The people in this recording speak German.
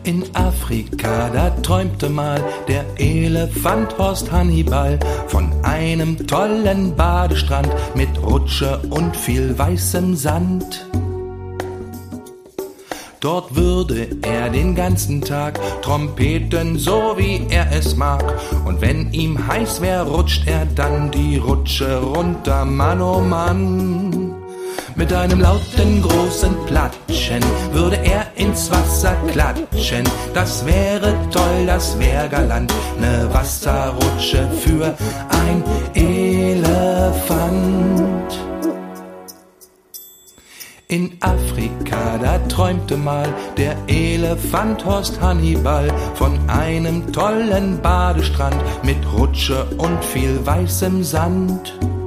In Afrika, da träumte mal der Elefant Horst Hannibal von einem tollen Badestrand mit Rutsche und viel weißem Sand. Dort würde er den ganzen Tag trompeten, so wie er es mag. Und wenn ihm heiß wär, rutscht er dann die Rutsche runter, Mann, oh Mann. Mit einem lauten, großen Platschen würde er ins Wasser klatschen. Das wäre toll, das wär galant, ne Wasserrutsche für ein Elefant. In Afrika, da träumte mal der Elefant Horst Hannibal von einem tollen Badestrand mit Rutsche und viel weißem Sand.